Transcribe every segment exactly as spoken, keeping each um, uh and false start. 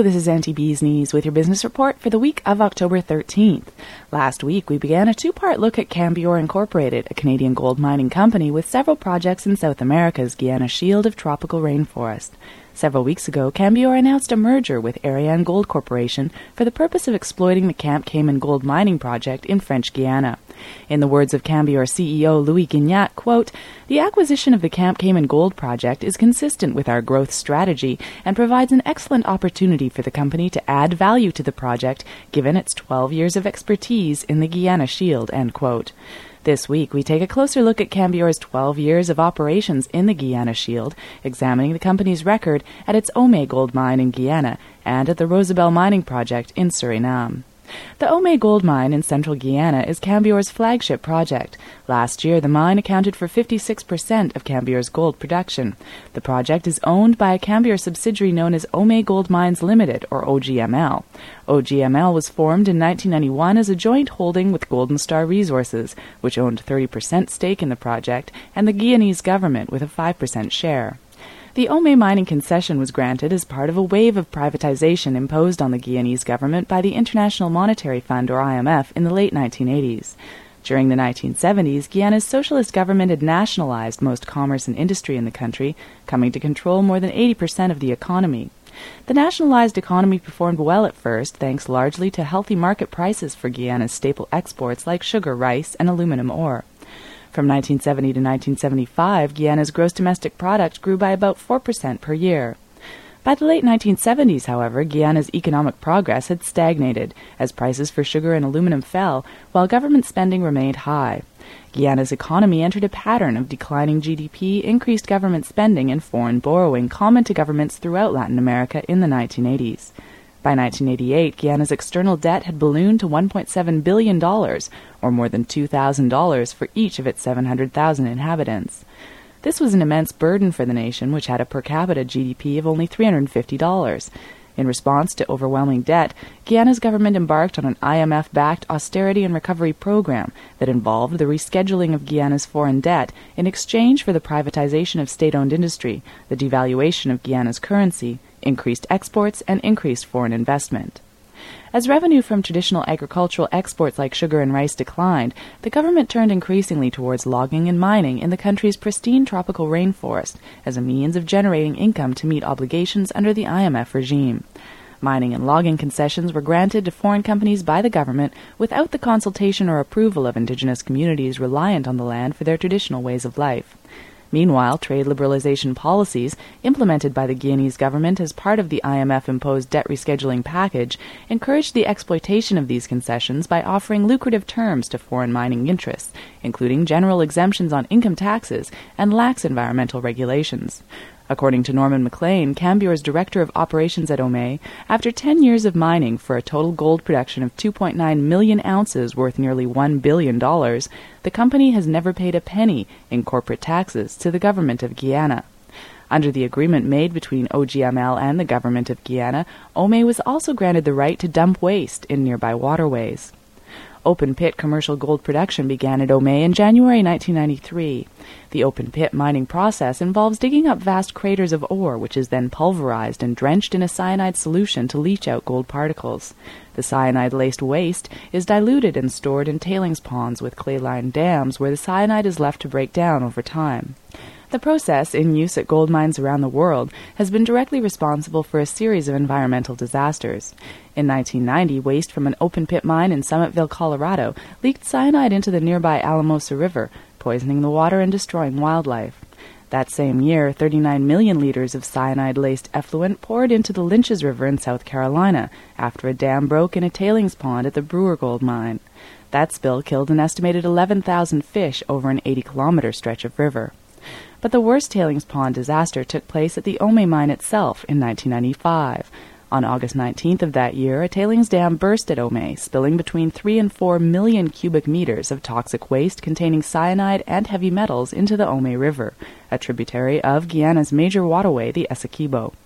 Hello, this is Auntie Bee's Knees with your business report for the week of October thirteenth. Last week, we began a two-part look at Cambior Incorporated, a Canadian gold mining company with several projects in South America's Guiana Shield of tropical rainforest. Several weeks ago, Cambior announced a merger with Ariane Gold Corporation for the purpose of exploiting the Camp Cayman gold mining project in French Guiana. In the words of Cambior C E O Louis Guignat, quote, "The acquisition of the Camp Cayman gold project is consistent with our growth strategy and provides an excellent opportunity for the company to add value to the project given its twelve years of expertise in the Guiana Shield," end quote. This week, we take a closer look at Cambior's twelve years of operations in the Guiana Shield, examining the company's record at its Ome gold mine in Guyana and at the Rosabelle mining project in Suriname. The Ome gold mine in central Guyana is Cambior's flagship project. Last year, the mine accounted for fifty-six percent of Cambior's gold production. The project is owned by a Cambior subsidiary known as Ome Gold Mines Limited, or O G M L. O G M L was formed in nineteen ninety-one as a joint holding with Golden Star Resources, which owned thirty percent stake in the project, and the Guianese government with a five percent share. The Ome mining concession was granted as part of a wave of privatization imposed on the Guianese government by the International Monetary Fund, or I M F, in the late nineteen eighties. During the nineteen seventies, Guyana's socialist government had nationalized most commerce and industry in the country, coming to control more than eighty percent of the economy. The nationalized economy performed well at first, thanks largely to healthy market prices for Guyana's staple exports like sugar, rice, and aluminum ore. From nineteen seventy to nineteen seventy-five, Guyana's gross domestic product grew by about four percent per year. By the late nineteen seventies, however, Guyana's economic progress had stagnated as prices for sugar and aluminum fell, while government spending remained high. Guyana's economy entered a pattern of declining G D P, increased government spending, and foreign borrowing common to governments throughout Latin America in the nineteen eighties. By nineteen eighty-eight, Guyana's external debt had ballooned to one point seven billion dollars, or more than two thousand dollars for each of its seven hundred thousand inhabitants. This was an immense burden for the nation, which had a per capita G D P of only three hundred fifty dollars. In response to overwhelming debt, Guyana's government embarked on an I M F-backed austerity and recovery program that involved the rescheduling of Guyana's foreign debt in exchange for the privatization of state-owned industry, the devaluation of Guyana's currency, increased exports, and increased foreign investment. As revenue from traditional agricultural exports like sugar and rice declined, the government turned increasingly towards logging and mining in the country's pristine tropical rainforest as a means of generating income to meet obligations under the I M F regime. Mining and logging concessions were granted to foreign companies by the government without the consultation or approval of indigenous communities reliant on the land for their traditional ways of life. Meanwhile, trade liberalization policies, implemented by the Guianese government as part of the I M F-imposed debt rescheduling package, encouraged the exploitation of these concessions by offering lucrative terms to foreign mining interests, including general exemptions on income taxes and lax environmental regulations. According to Norman McLean, Cambior's director of operations at Ome, after ten years of mining for a total gold production of two point nine million ounces worth nearly one billion dollars, the company has never paid a penny in corporate taxes to the government of Guyana. Under the agreement made between O G M L and the government of Guyana, Ome was also granted the right to dump waste in nearby waterways. Open-pit commercial gold production began at Ome in January nineteen ninety-three. The open-pit mining process involves digging up vast craters of ore, which is then pulverized and drenched in a cyanide solution to leach out gold particles. The cyanide-laced waste is diluted and stored in tailings ponds with clay-lined dams where the cyanide is left to break down over time. The process, in use at gold mines around the world, has been directly responsible for a series of environmental disasters. In nineteen ninety, waste from an open-pit mine in Summitville, Colorado, leaked cyanide into the nearby Alamosa River, poisoning the water and destroying wildlife. That same year, thirty-nine million liters of cyanide-laced effluent poured into the Lynches River in South Carolina after a dam broke in a tailings pond at the Brewer Gold Mine. That spill killed an estimated eleven thousand fish over an eighty-kilometer stretch of river. But the worst tailings pond disaster took place at the Ome mine itself in nineteen ninety-five. On August nineteenth of that year, a tailings dam burst at Ome, spilling between three and four million cubic meters of toxic waste containing cyanide and heavy metals into the Ome River, a tributary of Guyana's major waterway, the Essequibo.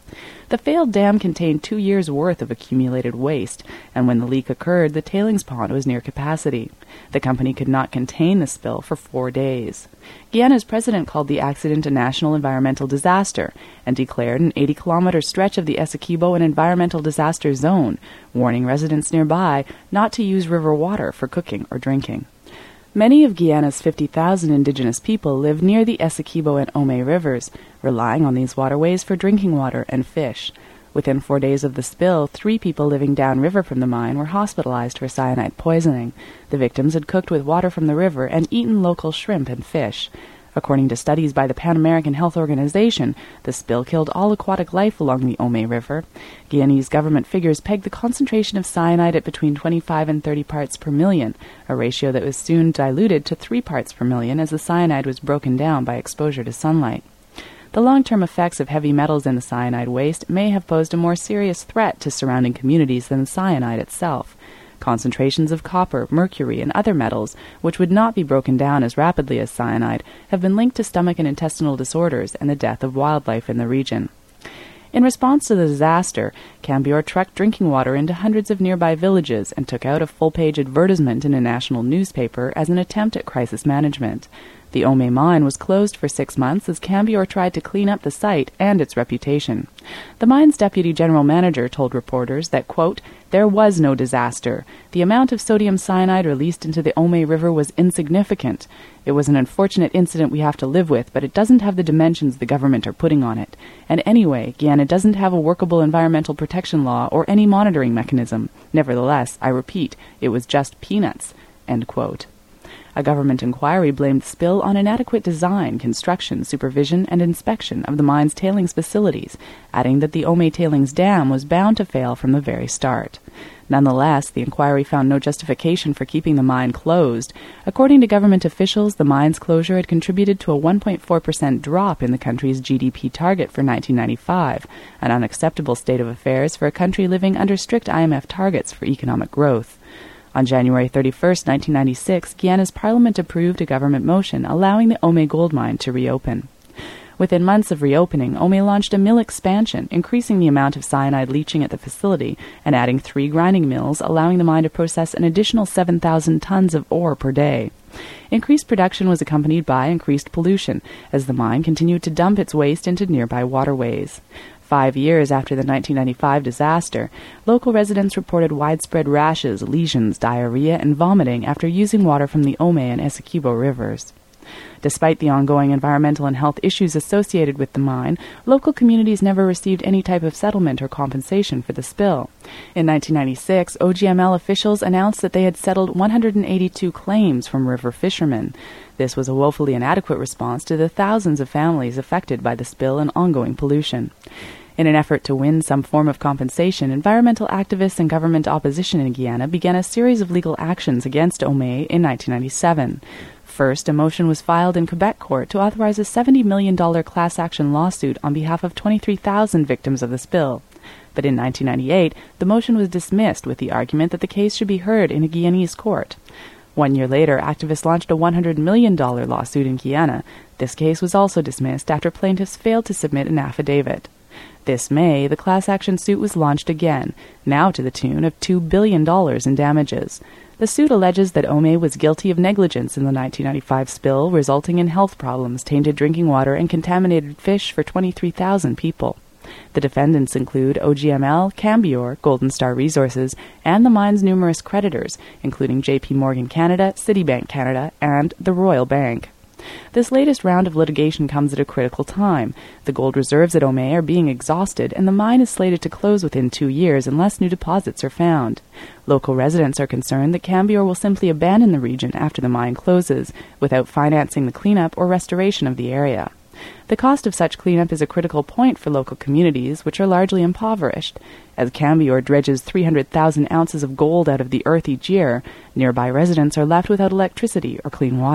The failed dam contained two years' worth of accumulated waste, and when the leak occurred, the tailings pond was near capacity. The company could not contain the spill for four days. Guyana's president called the accident a national environmental disaster and declared an eighty-kilometer stretch of the Essequibo an environmental disaster zone, warning residents nearby not to use river water for cooking or drinking. Many of Guyana's fifty thousand indigenous people live near the Essequibo and Ome rivers, relying on these waterways for drinking water and fish. Within four days of the spill, three people living downriver from the mine were hospitalized for cyanide poisoning. The victims had cooked with water from the river and eaten local shrimp and fish. According to studies by the Pan American Health Organization, the spill killed all aquatic life along the Ome River. Guyanese government figures pegged the concentration of cyanide at between twenty-five and thirty parts per million, a ratio that was soon diluted to three parts per million as the cyanide was broken down by exposure to sunlight. The long-term effects of heavy metals in the cyanide waste may have posed a more serious threat to surrounding communities than the cyanide itself. Concentrations of copper, mercury, and other metals, which would not be broken down as rapidly as cyanide, have been linked to stomach and intestinal disorders and the death of wildlife in the region. In response to the disaster, Cambior trucked drinking water into hundreds of nearby villages and took out a full-page advertisement in a national newspaper as an attempt at crisis management. The Ome mine was closed for six months as Cambior tried to clean up the site and its reputation. The mine's deputy general manager told reporters that, quote, "There was no disaster. The amount of sodium cyanide released into the Ome River was insignificant. It was an unfortunate incident we have to live with, but it doesn't have the dimensions the government are putting on it. And anyway, Guyana doesn't have a workable environmental protection law or any monitoring mechanism. Nevertheless, I repeat, it was just peanuts." End quote. A government inquiry blamed the spill on inadequate design, construction, supervision, and inspection of the mine's tailings facilities, adding that the Ome Tailings Dam was bound to fail from the very start. Nonetheless, the inquiry found no justification for keeping the mine closed. According to government officials, the mine's closure had contributed to a one point four percent drop in the country's G D P target for nineteen ninety-five, an unacceptable state of affairs for a country living under strict I M F targets for economic growth. On January thirty-first, nineteen ninety-six, Guyana's parliament approved a government motion allowing the Ome gold mine to reopen. Within months of reopening, Ome launched a mill expansion, increasing the amount of cyanide leaching at the facility and adding three grinding mills, allowing the mine to process an additional seven thousand tons of ore per day. Increased production was accompanied by increased pollution, as the mine continued to dump its waste into nearby waterways. Five years after the nineteen ninety-five disaster, local residents reported widespread rashes, lesions, diarrhea, and vomiting after using water from the Ome and Essequibo rivers. Despite the ongoing environmental and health issues associated with the mine, local communities never received any type of settlement or compensation for the spill. In nineteen ninety-six, O G M L officials announced that they had settled one hundred eighty-two claims from river fishermen. This was a woefully inadequate response to the thousands of families affected by the spill and ongoing pollution. In an effort to win some form of compensation, environmental activists and government opposition in Guyana began a series of legal actions against Ome in nineteen ninety-seven. First, a motion was filed in Quebec court to authorize a seventy million dollars class action lawsuit on behalf of twenty-three thousand victims of the spill. But in nineteen ninety-eight, the motion was dismissed with the argument that the case should be heard in a Guyanese court. One year later, activists launched a one hundred million dollars lawsuit in Guyana. This case was also dismissed after plaintiffs failed to submit an affidavit. This May, the class action suit was launched again, now to the tune of two billion dollars in damages. The suit alleges that Ome was guilty of negligence in the nineteen ninety-five spill, resulting in health problems, tainted drinking water, and contaminated fish for twenty-three thousand people. The defendants include O G M L, Cambior, Golden Star Resources, and the mine's numerous creditors, including J P Morgan Canada, Citibank Canada, and the Royal Bank. This latest round of litigation comes at a critical time. The gold reserves at Ome are being exhausted, and the mine is slated to close within two years unless new deposits are found. Local residents are concerned that Cambior will simply abandon the region after the mine closes, without financing the cleanup or restoration of the area. The cost of such cleanup is a critical point for local communities, which are largely impoverished. As Cambior dredges three hundred thousand ounces of gold out of the earth each year, nearby residents are left without electricity or clean water.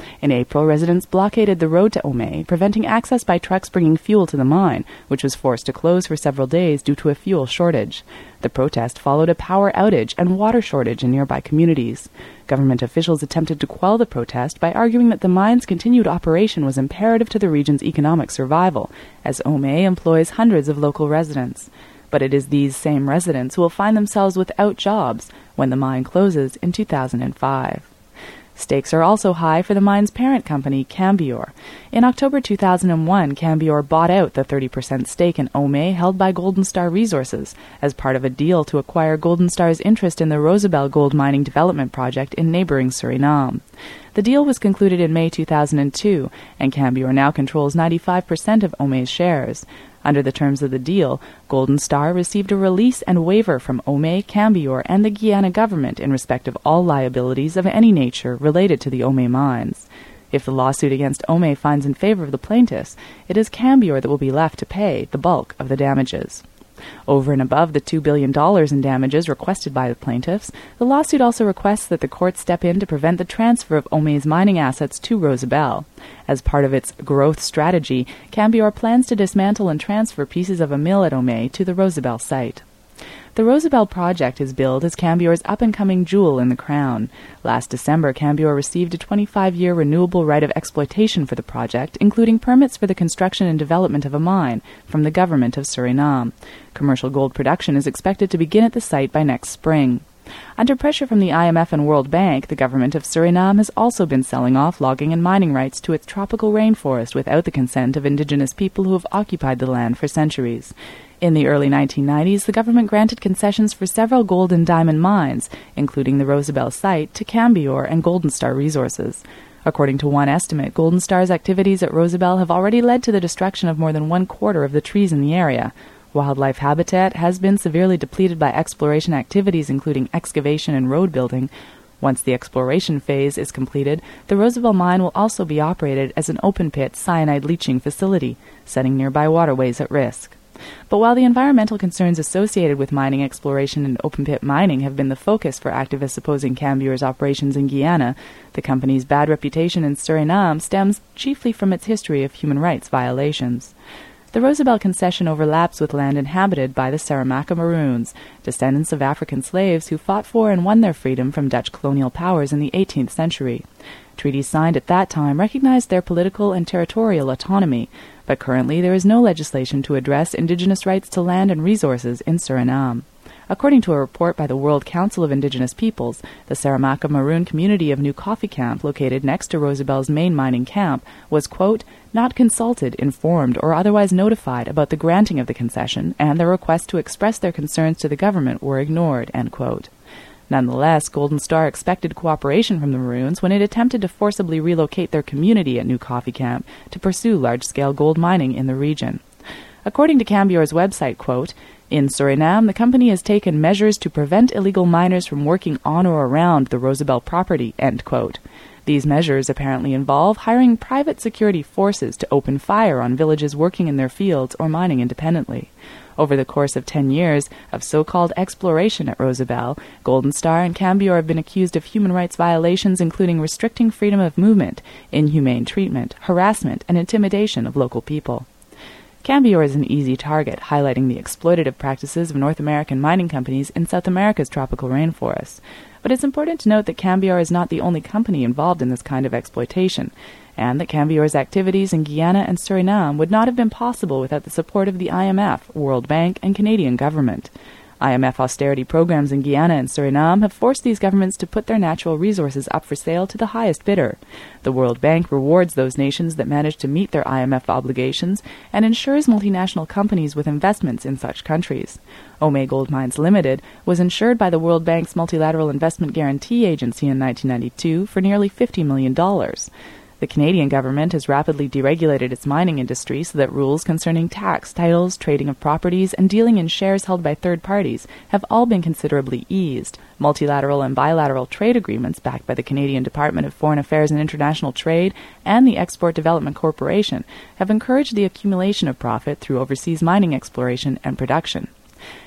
In April, residents blockaded the road to Omey, preventing access by trucks bringing fuel to the mine, which was forced to close for several days due to a fuel shortage. The protest followed a power outage and water shortage in nearby communities. Government officials attempted to quell the protest by arguing that the mine's continued operation was imperative to the region's economic survival, as Omey employs hundreds of local residents. But it is these same residents who will find themselves without jobs when the mine closes in two thousand five. Stakes are also high for the mine's parent company, Cambior. In October two thousand one, Cambior bought out the thirty percent stake in Omey held by Golden Star Resources as part of a deal to acquire Golden Star's interest in the Rosebel gold mining development project in neighboring Suriname. The deal was concluded in May two thousand two, and Cambior now controls ninety-five percent of Omey's shares. Under the terms of the deal, Golden Star received a release and waiver from Omey, Cambior, and the Guyana government in respect of all liabilities of any nature related to the Omey mines. If the lawsuit against Omey finds in favor of the plaintiffs, it is Cambior that will be left to pay the bulk of the damages. Over and above the two billion dollars in damages requested by the plaintiffs, the lawsuit also requests that the court step in to prevent the transfer of Omey's mining assets to Rosebel. As part of its growth strategy, Cambior plans to dismantle and transfer pieces of a mill at Omey to the Rosebel site. The Rosebel project is billed as Cambior's up-and-coming jewel in the crown. Last December, Cambior received a twenty-five-year renewable right of exploitation for the project, including permits for the construction and development of a mine from the government of Suriname. Commercial gold production is expected to begin at the site by next spring. Under pressure from the I M F and World Bank, the government of Suriname has also been selling off logging and mining rights to its tropical rainforest without the consent of indigenous people who have occupied the land for centuries. In the early nineteen nineties, the government granted concessions for several gold and diamond mines, including the Rosebel site, to Cambior and Golden Star Resources. According to one estimate, Golden Star's activities at Rosebel have already led to the destruction of more than one quarter of the trees in the area. Wildlife habitat has been severely depleted by exploration activities including excavation and road building. Once the exploration phase is completed, the Rosebel mine will also be operated as an open-pit cyanide leaching facility, setting nearby waterways at risk. But while the environmental concerns associated with mining exploration and open-pit mining have been the focus for activists opposing Cambior's operations in Guyana, the company's bad reputation in Suriname stems chiefly from its history of human rights violations. The Rosebel concession overlaps with land inhabited by the Saramacca Maroons, descendants of African slaves who fought for and won their freedom from Dutch colonial powers in the eighteenth century. Treaties signed at that time recognized their political and territorial autonomy, but currently there is no legislation to address indigenous rights to land and resources in Suriname. According to a report by the World Council of Indigenous Peoples, the Saramacca Maroon community of New Coffee Camp, located next to Rosebel's main mining camp, was, quote, not consulted, informed, or otherwise notified about the granting of the concession, and their request to express their concerns to the government were ignored, end quote. Nonetheless, Golden Star expected cooperation from the Maroons when it attempted to forcibly relocate their community at New Coffee Camp to pursue large-scale gold mining in the region. According to Cambior's website, quote, in Suriname, the company has taken measures to prevent illegal miners from working on or around the Rosebel property, end quote. These measures apparently involve hiring private security forces to open fire on villages working in their fields or mining independently. Over the course of ten years of so-called exploration at Rosebel, Golden Star and Cambior have been accused of human rights violations including restricting freedom of movement, inhumane treatment, harassment, and intimidation of local people. Cambior is an easy target, highlighting the exploitative practices of North American mining companies in South America's tropical rainforests. But it's important to note that Cambior is not the only company involved in this kind of exploitation, and that Cambior's activities in Guyana and Suriname would not have been possible without the support of the I M F, World Bank, and Canadian government. I M F austerity programs in Guyana and Suriname have forced these governments to put their natural resources up for sale to the highest bidder. The World Bank rewards those nations that manage to meet their I M F obligations and insures multinational companies with investments in such countries. Omey Gold Mines Limited was insured by the World Bank's Multilateral Investment Guarantee Agency in nineteen ninety-two for nearly fifty million dollars. The Canadian government has rapidly deregulated its mining industry so that rules concerning tax, titles, trading of properties, and dealing in shares held by third parties have all been considerably eased. Multilateral and bilateral trade agreements backed by the Canadian Department of Foreign Affairs and International Trade and the Export Development Corporation have encouraged the accumulation of profit through overseas mining exploration and production.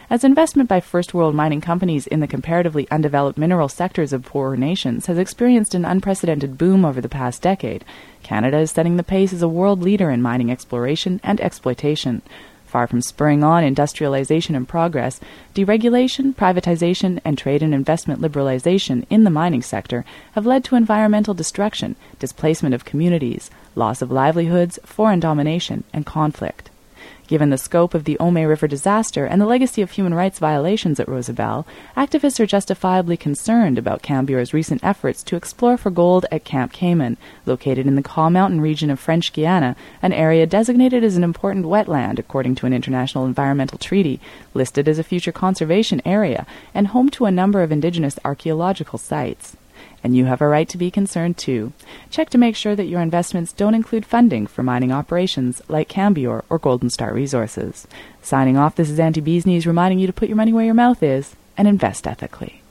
as investment by first-world mining companies in the comparatively undeveloped mineral sectors of poorer nations has experienced an unprecedented boom over the past decade. Canada is setting the pace as a world leader in mining exploration and exploitation. Far from spurring on industrialization and progress, deregulation, privatization, and trade and investment liberalization in the mining sector have led to environmental destruction, displacement of communities, loss of livelihoods, foreign domination, and conflict. Given the scope of the Ome River disaster and the legacy of human rights violations at Rosebel, activists are justifiably concerned about Cambior's recent efforts to explore for gold at Camp Cayman, located in the Kaw Mountain region of French Guiana, an area designated as an important wetland according to an international environmental treaty, listed as a future conservation area, and home to a number of indigenous archaeological sites. And you have a right to be concerned too. Check to make sure that your investments don't include funding for mining operations like Cambior or Golden Star Resources. Signing off, this is Auntie Bees Knees reminding you to put your money where your mouth is and invest ethically.